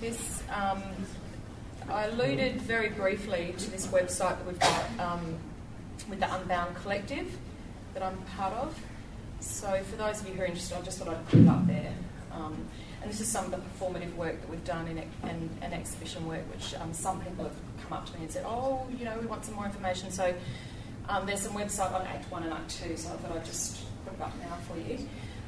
this, I alluded very briefly to this website that we've got with the Unbound Collective that I'm part of. So for those of you who are interested, I just thought I'd put it up there. And this is some of the performative work that we've done and exhibition work, which some people have come up to me and said, oh, you know, we want some more information. So there's some website on Act 1 and Act 2, so I thought I'd just put it up now for you.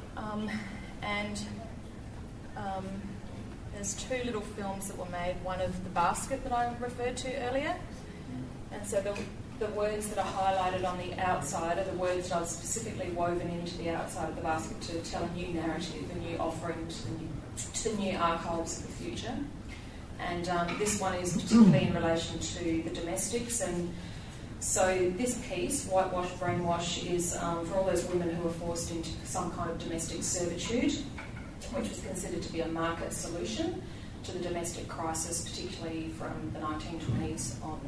There's two little films that were made, one of The Basket that I referred to earlier. And so the words that are highlighted on the outside are the words that I've specifically woven into the outside of the basket to tell a new narrative, a new offering to the new archives of the future. And this one is particularly in relation to the domestics. And so this piece, Whitewash, Brainwash, is for all those women who are forced into some kind of domestic servitude, which was considered to be a market solution to the domestic crisis, particularly from the 1920s on.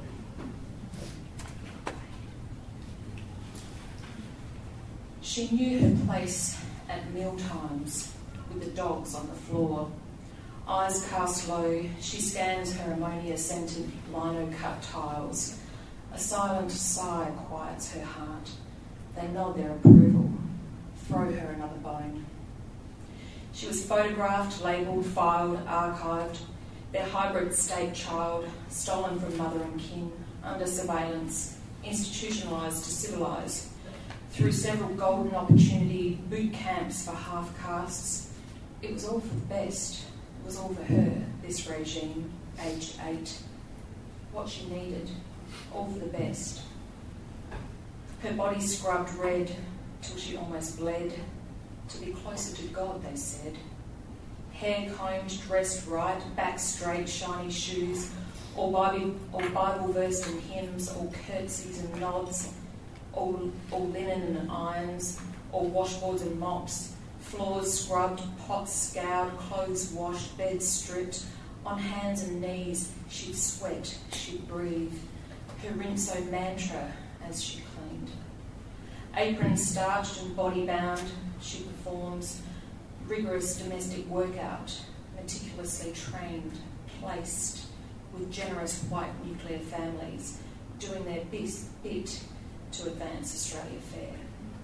She knew her place at mealtimes with the dogs on the floor. Eyes cast low, she scans her ammonia-scented lino-cut tiles. A silent sigh quiets her heart. They nod their approval. Throw her another bone. She was photographed, labelled, filed, archived. Their hybrid state child, stolen from mother and kin, under surveillance, institutionalised to civilise. Through several golden opportunity boot camps for half-castes. It was all for the best. It was all for her, this regime, aged 8. What she needed, all for the best. Her body scrubbed red till she almost bled. To be closer to God, they said. Hair combed, dressed right, back straight, shiny shoes, all Bible versed in hymns, all curtsies and nods, all linen and irons, all washboards and mops, floors scrubbed, pots scoured, clothes washed, beds stripped. On hands and knees, she'd sweat, she'd breathe, her rinso mantra as she cleaned. Apron starched and body bound, she performs rigorous domestic workout, meticulously trained, placed with generous white nuclear families, doing their bit to advance Australia fair.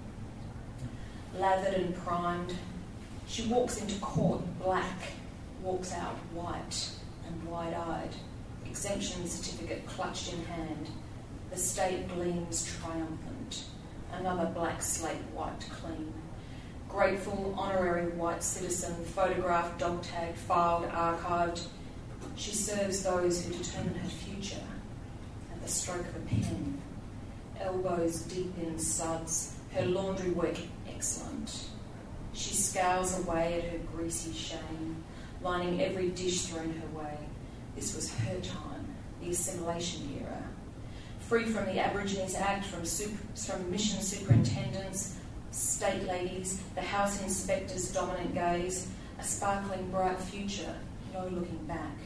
Lathered and primed, she walks into court black, walks out white and wide-eyed, exemption certificate clutched in hand. The state gleams triumphant, another black slate wiped clean. Grateful, honorary white citizen, photographed, dog-tagged, filed, archived. She serves those who determine her future at the stroke of a pen. Elbows deep in suds, her laundry work excellent. She scours away at her greasy shame, lining every dish thrown her way. This was her time, the assimilation era. Free from the Aborigines Act, from mission superintendents, state ladies, the house inspector's dominant gaze, a sparkling bright future, no looking back.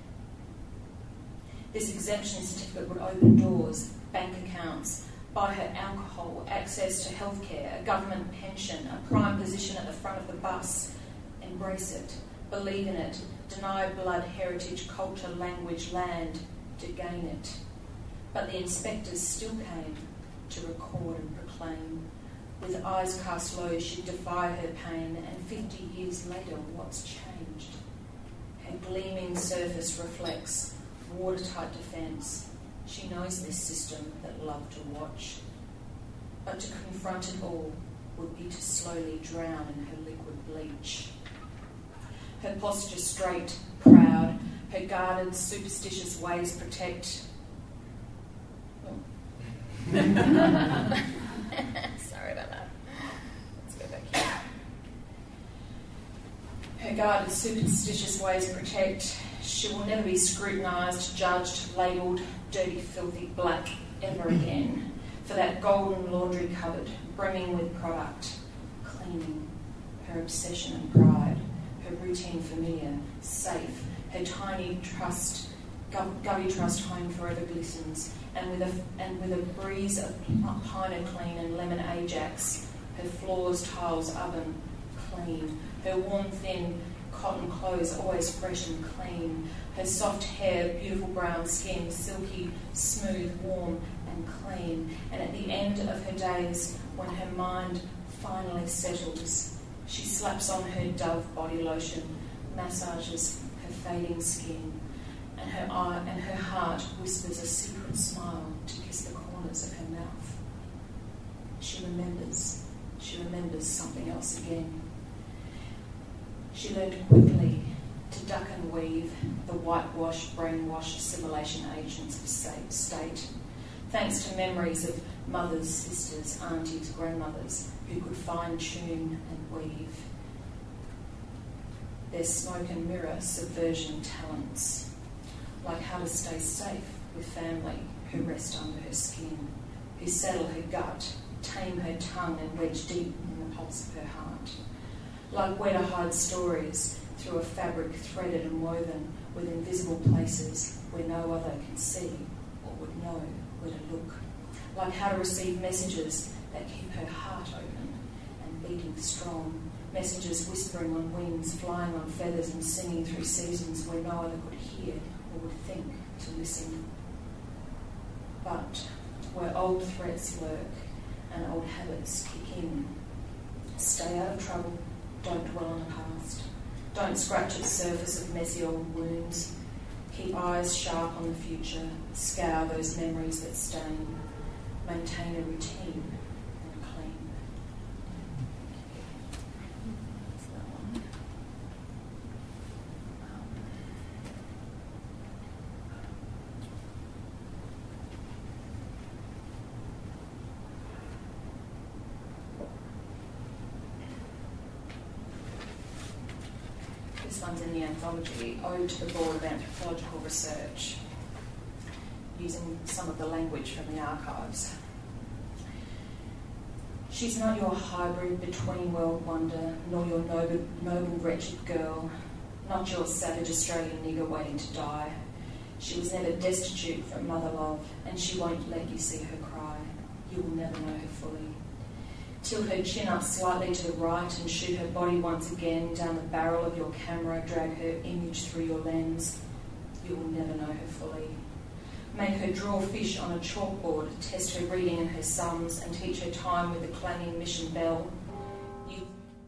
This exemption certificate would open doors, bank accounts, buy her alcohol, access to healthcare, a government pension, a prime position at the front of the bus. Embrace it, believe in it, deny blood, heritage, culture, language, land to gain it. But the inspectors still came to record and proclaim. With eyes cast low, she'd defy her pain, and 50 years later, what's changed? Her gleaming surface reflects watertight defence. She knows this system that loved to watch. But to confront it all would be to slowly drown in her liquid bleach. Her posture straight, proud, her guarded, superstitious ways protect. Sorry about that. Let's go back here. Her guarded, superstitious ways protect. She will never be scrutinised, judged, labelled dirty, filthy, black ever again. For that golden laundry cupboard, brimming with product, cleaning, her obsession and pride, her routine familiar, safe, her tiny trust, Gubby Trust home forever glistens, and with a breeze of Piner Clean and Lemon Ajax, her floors, tiles, oven clean, her warm, thin cotton clothes always fresh and clean, her soft hair, beautiful brown skin, silky, smooth, warm and clean. And at the end of her days, when her mind finally settles, she slaps on her Dove body lotion, massages her fading skin, and her heart whispers a secret smile to kiss the corners of her mouth. She remembers something else again. She learned quickly to duck and weave the whitewashed, brainwashed assimilation agents of state, thanks to memories of mothers, sisters, aunties, grandmothers who could fine-tune and weave their smoke and mirror subversion talents, like how to stay safe with family who rest under her skin, who settle her gut, tame her tongue and wedge deep in the pulse of her heart, like where to hide stories through a fabric threaded and woven with invisible places where no other can see or would know where to look, like how to receive messages that keep her heart open and beating strong, messages whispering on wings, flying on feathers and singing through seasons where no other could hear or would think to listen. But where old threats lurk and old habits kick in, stay out of trouble, don't dwell on the past, don't scratch at the surface of messy old wounds, keep eyes sharp on the future, scour those memories that stain, maintain a routine and clean. That's that one. This one's in the anthology, Ode to the Board of Anthropological Research, using some of the language from the archives. She's not your hybrid between world wonder, nor your noble wretched girl, not your savage Australian nigger waiting to die. She was never destitute from mother love, and she won't let you see her cry. You will never know her fully. Tilt her chin up slightly to the right and shoot her body once again down the barrel of your camera, drag her image through your lens. You will never know her fully. Make her draw fish on a chalkboard, test her reading and her sums, and teach her time with the clanging mission bell. You...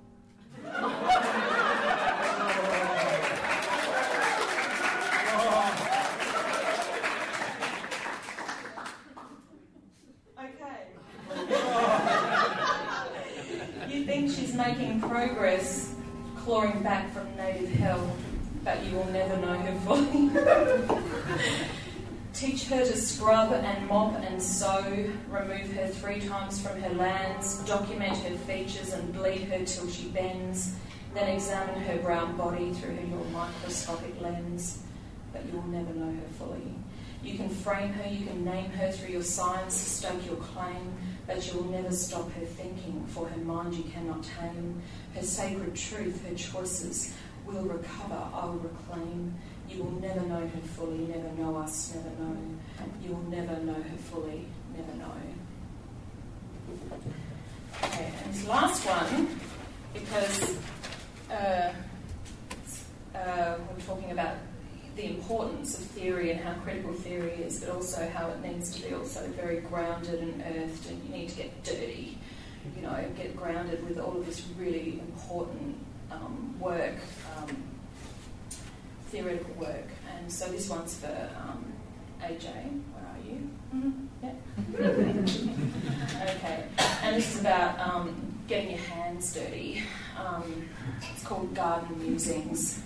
You think she's making progress, clawing back from native hell, but you will never know her fully. Teach her to scrub and mop and sew, remove her 3 times from her lands, document her features and bleed her till she bends, then examine her brown body through your microscopic lens, but you will never know her fully. You can frame her, you can name her through your science, stake your claim, but you will never stop her thinking, for her mind you cannot tame. Her sacred truth, her choices will recover, I will reclaim. You will never know her fully, never know us, never know. You will never know her fully, never know. Okay, and this last one, because we're talking about the importance of theory and how critical theory is, but also how it needs to be also very grounded and earthed, and you need to get dirty, you know, get grounded with all of this really important work, theoretical work. And so this one's for AJ. Where are you? Mm-hmm. Yeah. Okay. And this is about getting your hands dirty. It's called Garden Musings.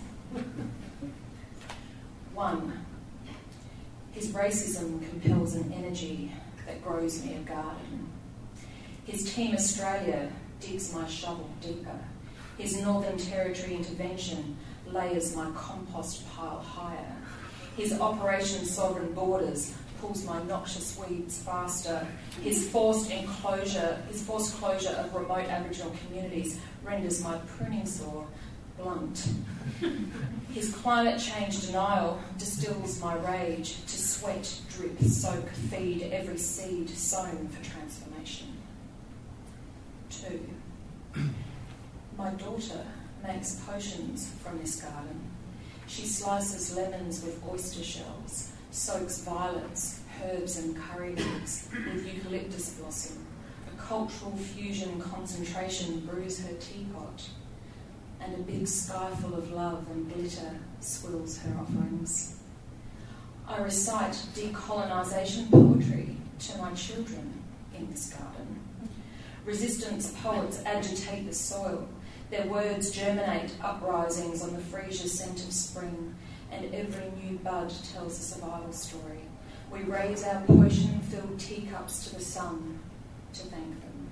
1. His racism compels an energy that grows me a garden. His Team Australia digs my shovel deeper. His Northern Territory intervention layers my compost pile higher. His Operation Sovereign Borders pulls my noxious weeds faster. His forced closure of remote Aboriginal communities renders my pruning saw blunt. His climate change denial distills my rage to sweat, drip, soak, feed every seed sown for transformation. 2. My daughter makes potions from this garden. She slices lemons with oyster shells, soaks violets, herbs and curry leaves with eucalyptus blossom. A cultural fusion concentration brews her teapot, and a big sky full of love and glitter swills her offerings. I recite decolonisation poetry to my children in this garden. Resistance poets agitate the soil. Their words germinate uprisings on the freesia scent of spring, and every new bud tells a survival story. We raise our potion-filled teacups to the sun to thank them.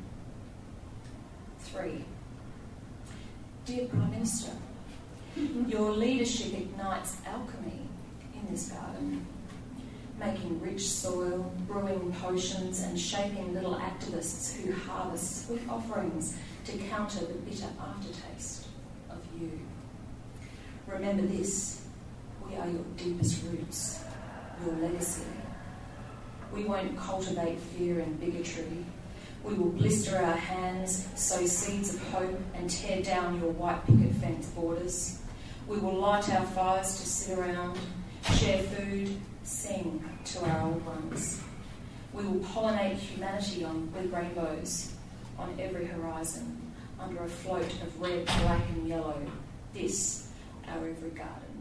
3. Dear Prime Minister, your leadership ignites alchemy in this garden, making rich soil, brewing potions and shaping little activists who harvest sweet offerings to counter the bitter aftertaste of you. Remember this, we are your deepest roots, your legacy. We won't cultivate fear and bigotry. We will blister our hands, sow seeds of hope and tear down your white picket fence borders. We will light our fires to sit around, share food, sing to our old ones. We will pollinate humanity with rainbows on every horizon, under a float of red, black and yellow. This, our every garden.